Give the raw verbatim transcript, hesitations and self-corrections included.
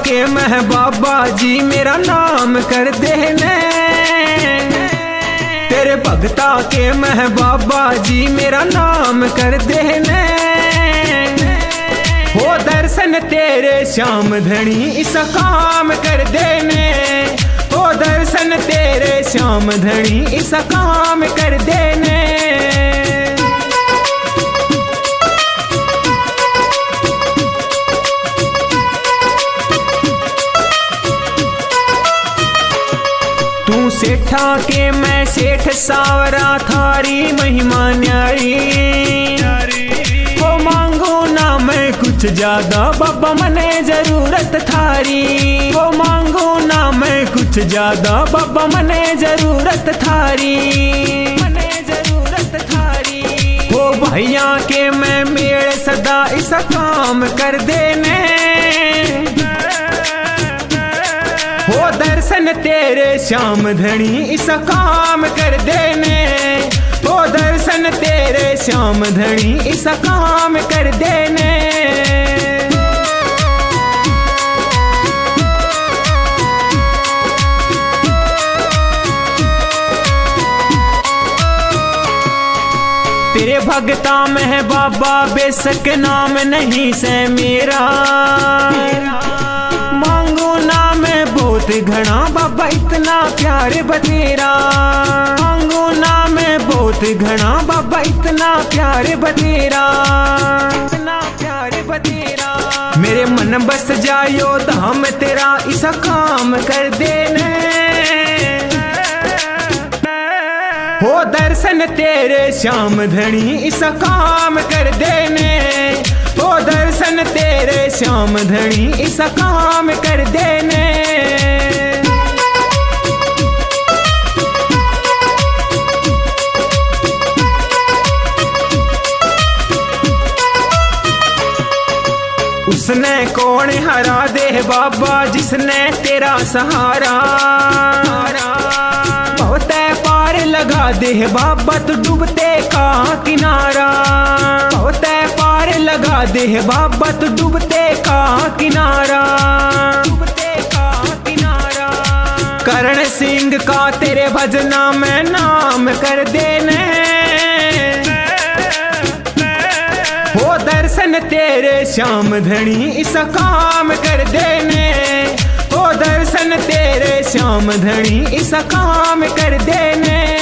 के मैं बाबा जी मेरा नाम कर देने, तेरे भगता के मैं बाबा जी मेरा नाम कर देने। हो दर्शन तेरे श्याम धनी इस काम कर देने, हो दर्शन तेरे श्याम धनी इस काम कर देने। तू सेठा के मैं सेठ सावरा थारी महिमा न्यारी, वो मांगू ना मैं कुछ ज्यादा बाबा मने जरूरत थारी, वो मांगू ना मैं कुछ ज्यादा बाबा मने जरूरत थारी, मने जरूरत थारी। हो भैया के मैं मेड़ सदा इस काम कर देने, हो दर्शन तेरे श्याम धनी इस काम कर देने, हो दर्शन तेरे श्याम धनी इस काम कर देने। तेरे भगता में है बाबा बेशक नाम नहीं से मेरा, मांगू ना मैं बहुत घना बाबा इतना प्यार बतेरा, मांगू ना मैं बहुत घना बाबा इतना प्यार बतेरा, इतना प्यार बतेरा। मेरे मन बस जायो धाम तेरा इस काम कर देने, हो दर्शन तेरे श्याम धनी इस काम कर देने, हो दर्शन तेरे श्याम धनी इस काम कर देने। उसने कौन हरा दे बाबा जिसने तेरा सहारा, बहुत पार लगा दे बाबा तू डूबते का किनारा, बहुत पार लगा दे बाबा तू डूबते का किनारा, डूबते का किनारा। करण सिंह का तेरे भजना में नाम कर देने, हो दर्शन तेरे श्याम धनी इस काम कर देने, हो दर्शन तेरे श्याम धनी इस काम कर देने।